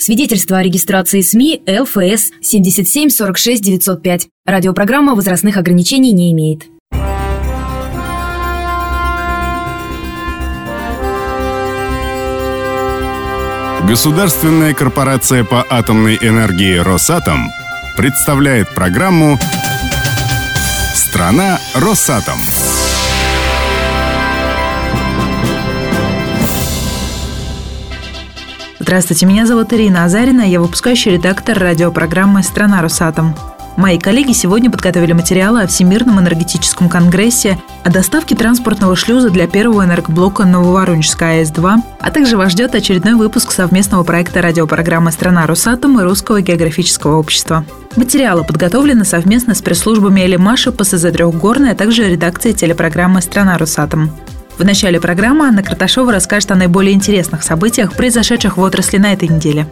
Свидетельство о регистрации СМИ ЛФС 77 46 905. Радиопрограмма возрастных ограничений не имеет. Государственная корпорация по атомной энергии «Росатом» представляет программу «Страна Росатом». Здравствуйте, меня зовут Ирина Азарина, я выпускающий редактор радиопрограммы «Страна Росатом». Мои коллеги сегодня подготовили материалы о Всемирном энергетическом конгрессе, о доставке транспортного шлюза для первого энергоблока Нововоронежской АЭС-2, а также вас ждет очередной выпуск совместного проекта радиопрограммы «Страна Росатом» и Русского географического общества. Материалы подготовлены совместно с пресс-службами Элимаша, ПСЗ Трехгорной, а также редакцией телепрограммы «Страна Росатом». В начале программы Анна Карташова расскажет о наиболее интересных событиях, произошедших в отрасли на этой неделе.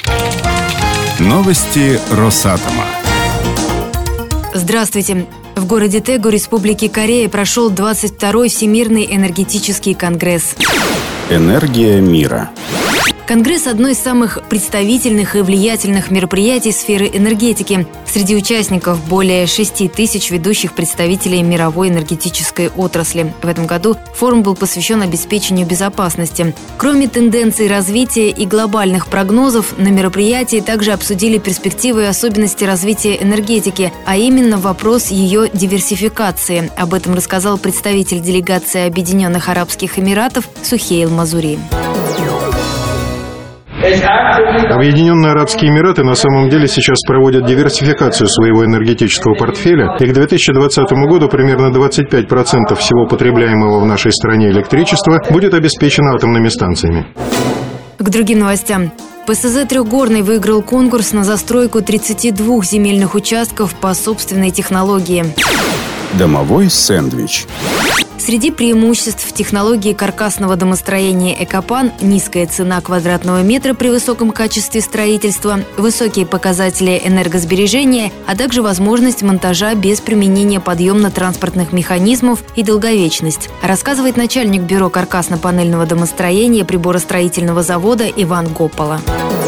Новости Росатома. Здравствуйте. В городе Тэгу, Республики Корея, прошел 22-й Всемирный энергетический конгресс. Энергия мира. Конгресс – одно из самых представительных и влиятельных мероприятий сферы энергетики. Среди участников более 6 тысяч ведущих представителей мировой энергетической отрасли. В этом году форум был посвящен обеспечению безопасности. Кроме тенденций развития и глобальных прогнозов, на мероприятии также обсудили перспективы и особенности развития энергетики, а именно вопрос ее диверсификации. Об этом рассказал представитель делегации Объединенных Арабских Эмиратов Сухейл Мазури. Объединенные Арабские Эмираты на самом деле сейчас проводят диверсификацию своего энергетического портфеля, и к 2020 году примерно 25% всего потребляемого в нашей стране электричества будет обеспечено атомными станциями. К другим новостям. ПСЗ Трехгорной выиграл конкурс на застройку 32 земельных участков по собственной технологии. Домовой сэндвич. Среди преимуществ технологии каркасного домостроения «Экопан» – низкая цена квадратного метра при высоком качестве строительства, высокие показатели энергосбережения, а также возможность монтажа без применения подъемно-транспортных механизмов и долговечность, рассказывает начальник бюро каркасно-панельного домостроения приборостроительного завода Иван Гопола.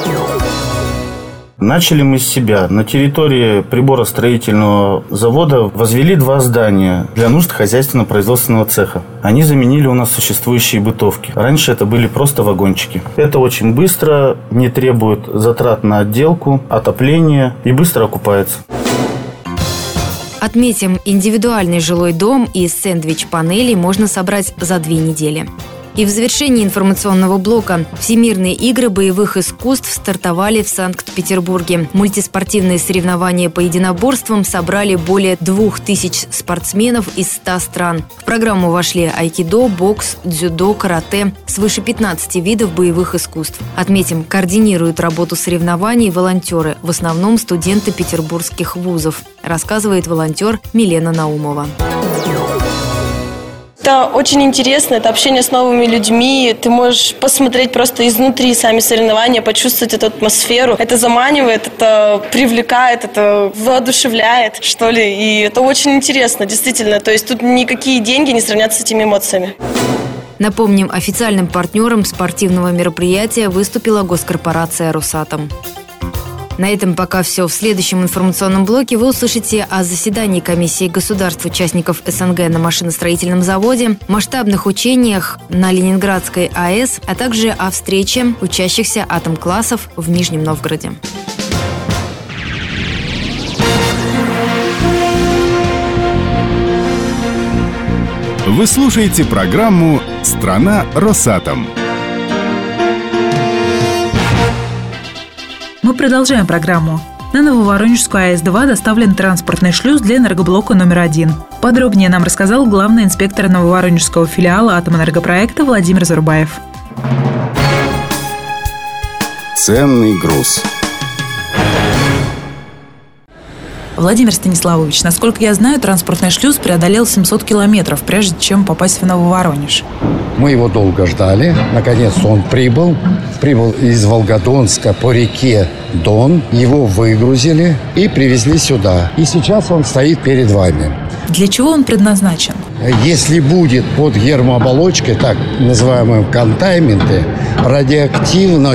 Начали мы с себя. На территории приборостроительного завода возвели 2 здания для нужд хозяйственно-производственного цеха. Они заменили у нас существующие бытовки. Раньше это были просто вагончики. Это очень быстро, не требует затрат на отделку, отопление и быстро окупается. Отметим, индивидуальный жилой дом из сэндвич-панелей можно собрать за 2 недели. И в завершении информационного блока Всемирные игры боевых искусств стартовали в Санкт-Петербурге. Мультиспортивные соревнования по единоборствам собрали более 2000 спортсменов из 100 стран. В программу вошли айкидо, бокс, дзюдо, карате, свыше 15 видов боевых искусств. Отметим, координируют работу соревнований волонтеры, в основном студенты петербургских вузов, рассказывает волонтер Милена Наумова. Это очень интересно, это общение с новыми людьми, ты можешь посмотреть просто изнутри сами соревнования, почувствовать эту атмосферу. Это заманивает, это привлекает, это воодушевляет, что ли, и это очень интересно, действительно. То есть тут никакие деньги не сравнятся с этими эмоциями. Напомним, официальным партнером спортивного мероприятия выступила госкорпорация «Росатом». На этом пока все. В следующем информационном блоке вы услышите о заседании комиссии государств-участников СНГ на машиностроительном заводе, масштабных учениях на Ленинградской АЭС, а также о встрече учащихся атом-классов в Нижнем Новгороде. Вы слушаете программу «Страна Росатом». Мы продолжаем программу. На Нововоронежскую АЭС-2 доставлен транспортный шлюз для энергоблока номер 1. Подробнее нам рассказал главный инспектор Нововоронежского филиала Атомэнергопроекта Владимир Зарубаев. Ценный груз. Владимир Станиславович, насколько я знаю, транспортный шлюз преодолел 700 километров, прежде чем попасть в Нововоронеж. Мы его долго ждали. Наконец он прибыл. Прибыл из Волгодонска по реке Дон. Его выгрузили и привезли сюда. И сейчас он стоит перед вами. Для чего он предназначен? Если будет под гермооболочкой, так называемые контайнменты, радиоактивность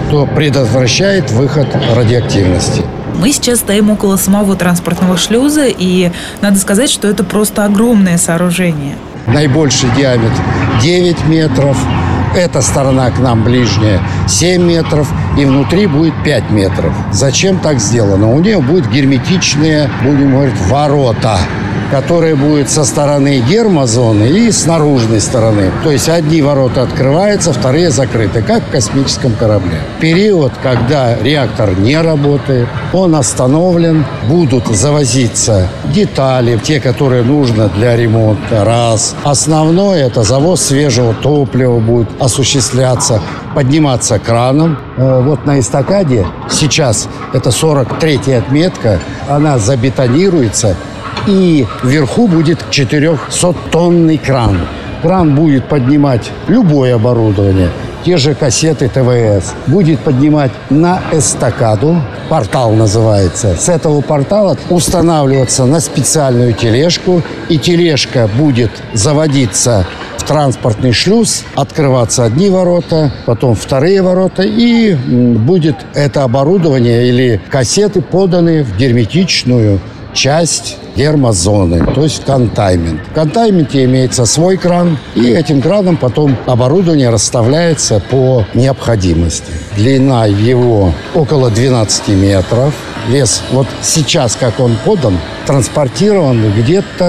то предотвращает выход радиоактивности. Мы сейчас стоим около самого транспортного шлюза, и надо сказать, что это просто огромное сооружение. Наибольший диаметр 9 метров. Эта сторона к нам ближняя 7 метров. И внутри будет 5 метров. Зачем так сделано? У нее будут герметичные, будем говорить, ворота, которые будут со стороны гермозоны и с наружной стороны. То есть одни ворота открываются, вторые закрыты, как в космическом корабле. Период, когда реактор не работает, он остановлен, будут завозиться детали, те, которые нужно для ремонта, раз. Основное – это завоз свежего топлива будет осуществляться, подниматься краном. Вот на эстакаде сейчас, это 43-я отметка, она забетонируется, и вверху будет 400-тонный кран. Кран будет поднимать любое оборудование, те же кассеты ТВС. Будет поднимать на эстакаду, портал называется. С этого портала устанавливаться на специальную тележку, и тележка будет заводиться в транспортный шлюз, открываться одни ворота, потом вторые ворота, и будет это оборудование или кассеты поданы в герметичную часть гермозоны, то есть контайнмент. В контайнменте имеется свой кран, и этим краном потом оборудование расставляется по необходимости. Длина его около 12 метров. Вес вот сейчас, как он подан, транспортирован где-то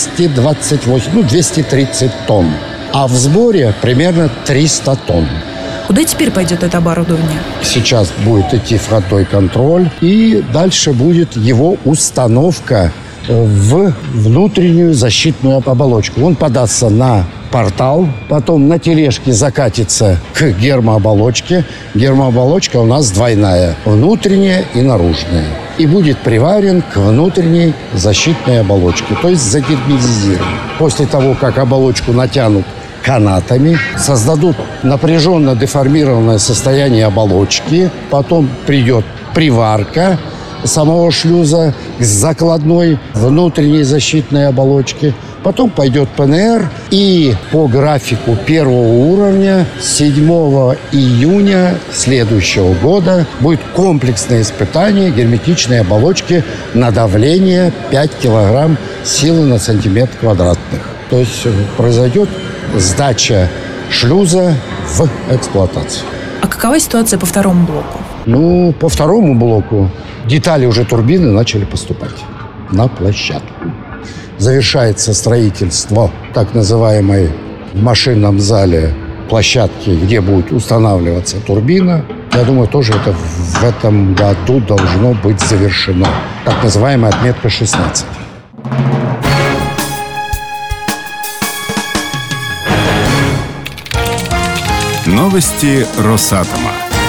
230 тонн. А в сборе примерно 300 тонн. Куда теперь пойдет это оборудование? Сейчас будет идти входной контроль, и дальше будет его установка в внутреннюю защитную оболочку. Он подастся на портал, потом на тележке закатится к гермооболочке. Гермооболочка у нас двойная, внутренняя и наружная. И будет приварен к внутренней защитной оболочке, то есть загерметизирован. После того, как оболочку натянут канатами, создадут напряженно деформированное состояние оболочки, потом придет приварка самого шлюза к закладной внутренней защитной оболочке, потом пойдет ПНР, и по графику первого уровня 7 июня следующего года будет комплексное испытание герметичной оболочки на давление 5 килограмм силы на сантиметр квадратных. То есть произойдет сдача шлюза в эксплуатацию. А какова ситуация по второму блоку? По второму блоку детали уже турбины начали поступать на площадку. Завершается строительство так называемой в машинном зале площадки, где будет устанавливаться турбина. Я думаю, тоже это в этом году должно быть завершено. Так называемая отметка 16. Новости Росатома.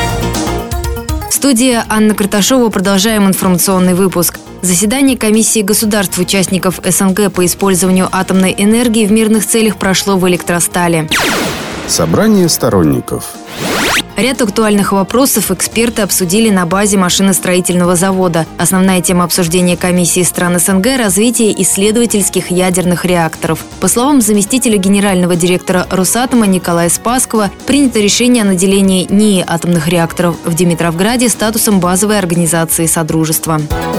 Студия Анна Карташова. Продолжаем информационный выпуск. Заседание комиссии государств-участников СНГ по использованию атомной энергии в мирных целях прошло в Электростале. Собрание сторонников. Ряд актуальных вопросов эксперты обсудили на базе машиностроительного завода. Основная тема обсуждения комиссии стран СНГ – развитие исследовательских ядерных реакторов. По словам заместителя генерального директора Росатома Николая Спасского, принято решение о наделении НИИ атомных реакторов в Димитровграде статусом базовой организации Содружества.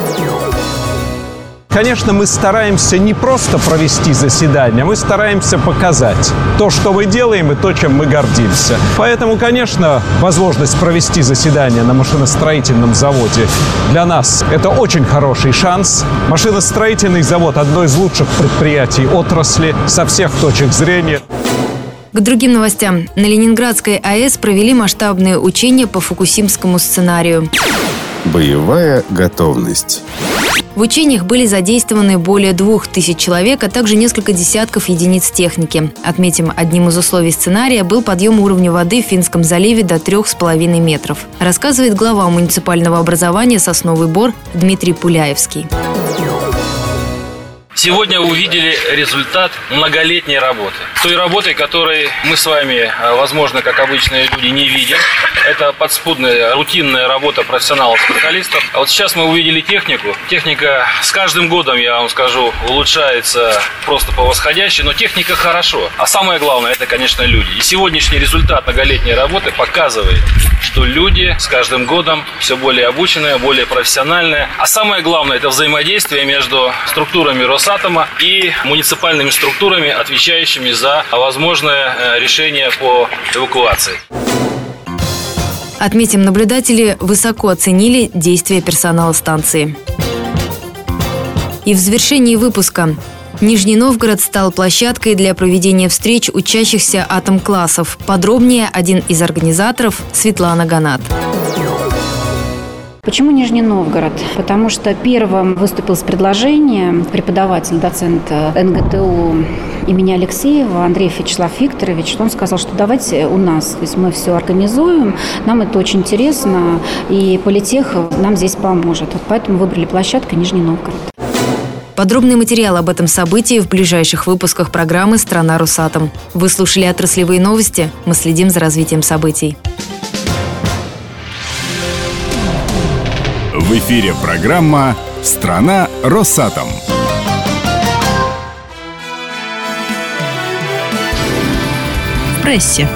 Конечно, мы стараемся не просто провести заседание, мы стараемся показать то, что мы делаем, и то, чем мы гордимся. Поэтому, конечно, возможность провести заседание на машиностроительном заводе для нас – это очень хороший шанс. Машиностроительный завод – одно из лучших предприятий отрасли со всех точек зрения. К другим новостям. На Ленинградской АЭС провели масштабные учения по фукусимскому сценарию. Боевая готовность. В учениях были задействованы более 2000 человек, а также несколько десятков единиц техники. Отметим, одним из условий сценария был подъем уровня воды в Финском заливе до 3,5 метров. Рассказывает глава муниципального образования «Сосновый Бор» Дмитрий Пуляевский. Сегодня вы увидели результат многолетней работы. Той работы, которой мы с вами, возможно, как обычные люди, не видим. Это подспудная, рутинная работа профессионалов-специалистов. А вот сейчас мы увидели технику. Техника с каждым годом, я вам скажу, улучшается просто по восходящей, но техника хорошо. А самое главное, это, конечно, люди. И сегодняшний результат многолетней работы показывает, что люди с каждым годом все более обученные, более профессиональные. А самое главное – это взаимодействие между структурами Росатома и муниципальными структурами, отвечающими за возможное решение по эвакуации. Отметим, наблюдатели высоко оценили действия персонала станции. И в завершении выпуска. Нижний Новгород стал площадкой для проведения встреч учащихся атом-классов. Подробнее один из организаторов Светлана Ганат. Почему Нижний Новгород? Потому что первым выступил с предложением преподаватель, доцент НГТУ имени Алексеева Андрей Вячеслав Викторович. Он сказал, что давайте у нас, то есть мы все организуем, нам это очень интересно, и политех нам здесь поможет. Вот поэтому выбрали площадку Нижний Новгород. Подробный материал об этом событии в ближайших выпусках программы «Страна Росатом». Вы слушали отраслевые новости. Мы следим за развитием событий. В эфире программа «Страна Росатом». В прессе.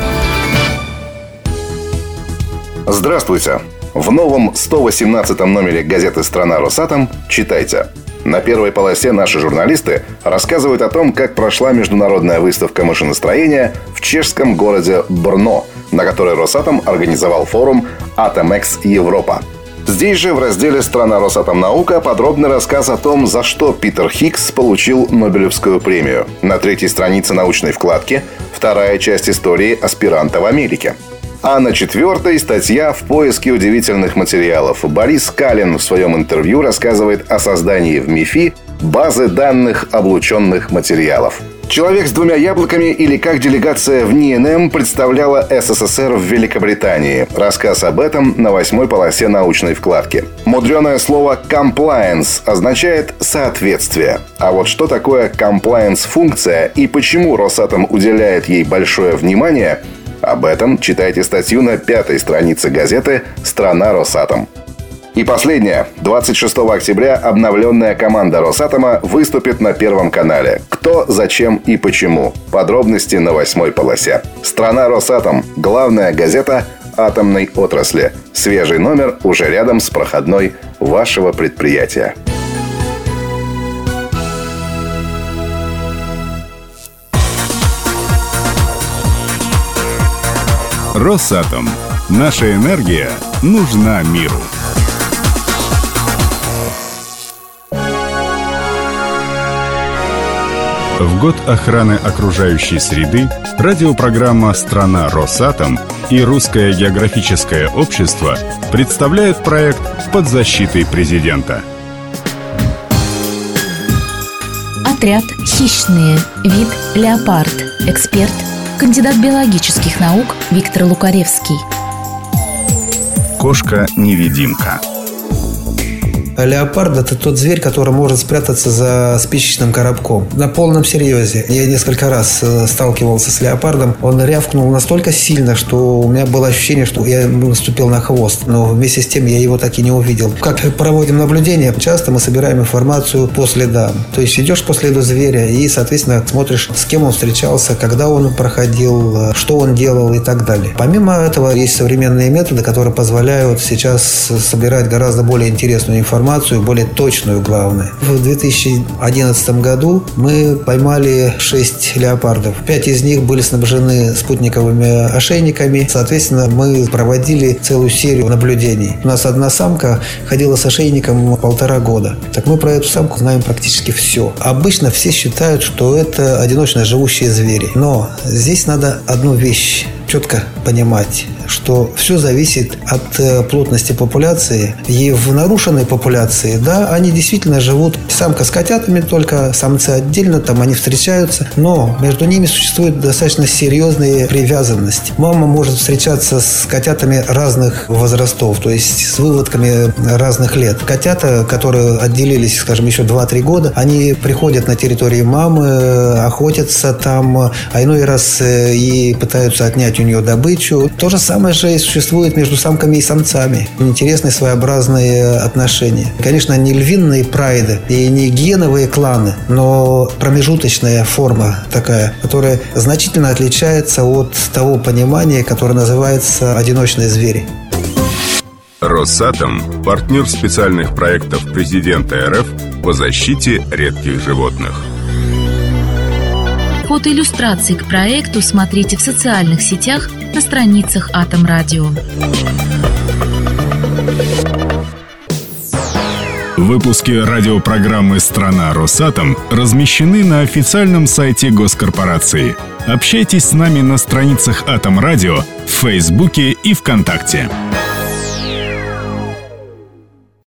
Здравствуйте! В новом 118-м номере газеты «Страна Росатом» читайте. На первой полосе наши журналисты рассказывают о том, как прошла международная выставка машиностроения в чешском городе Брно, на которой Росатом организовал форум «Атомэкс Европа». Здесь же в разделе «Страна Росатом наука» подробный рассказ о том, за что Питер Хиггс получил Нобелевскую премию. На 3-й странице научной вкладки вторая часть истории аспиранта в Америке. А на 4-й статья «В поиске удивительных материалов». Борис Калин в своем интервью рассказывает о создании в МИФИ базы данных облученных материалов. «Человек с двумя яблоками» или «Как делегация в НИНМ представляла СССР в Великобритании». Рассказ об этом на 8-й полосе научной вкладки. Мудреное слово «compliance» означает «соответствие». А вот что такое compliance-функция и почему Росатом уделяет ей большое внимание – об этом читайте статью на 5-й странице газеты «Страна Росатом». И последнее. 26 октября обновленная команда Росатома выступит на Первом канале. Кто, зачем и почему. Подробности на 8-й полосе. «Страна Росатом» – главная газета атомной отрасли. Свежий номер уже рядом с проходной вашего предприятия. Росатом. Наша энергия нужна миру. В год охраны окружающей среды радиопрограмма «Страна Росатом» и Русское географическое общество представляют проект «Под защитой президента». Отряд «Хищные». Вид «Леопард». Эксперт кандидат биологических наук Виктор Лукаревский. Кошка-невидимка. Леопард – это тот зверь, который может спрятаться за спичечным коробком. На полном серьезе. Я несколько раз сталкивался с леопардом. Он рявкнул настолько сильно, что у меня было ощущение, что я наступил на хвост. Но вместе с тем я его так и не увидел. Как проводим наблюдения, часто мы собираем информацию по следам. То есть идешь по следу зверя и, соответственно, смотришь, с кем он встречался, когда он проходил, что он делал и так далее. Помимо этого, есть современные методы, которые позволяют сейчас собирать гораздо более интересную информацию, более точную, главное. В 2011 году мы поймали 6 леопардов. 5 из них были снабжены спутниковыми ошейниками. Соответственно, мы проводили целую серию наблюдений. У нас одна самка ходила с ошейником 1,5 года. Так мы про эту самку знаем практически все. Обычно все считают, что это одиночно живущие звери. Но здесь надо одну вещь четко понимать, что все зависит от плотности популяции. И в нарушенной популяции, да, они действительно живут самка с котятами, только самцы отдельно, там они встречаются, но между ними существует достаточно серьезная привязанность. Мама может встречаться с котятами разных возрастов, то есть с выводками разных лет. Котята, которые отделились, скажем, еще 2-3 года, они приходят на территорию мамы, охотятся там, а иной раз и пытаются отнять у нее добычу. То же самое же и существует между самками и самцами. Интересные своеобразные отношения. Конечно, не львиные прайды и не гиеновые кланы, но промежуточная форма такая, которая значительно отличается от того понимания, которое называется «одиночные звери». Росатом – партнер специальных проектов президента РФ по защите редких животных. Фотоиллюстрации к проекту смотрите в социальных сетях на страницах Атом Радио. Выпуски радиопрограммы «Страна Росатом» размещены на официальном сайте госкорпорации. Общайтесь с нами на страницах Атом Радио в Фейсбуке и ВКонтакте.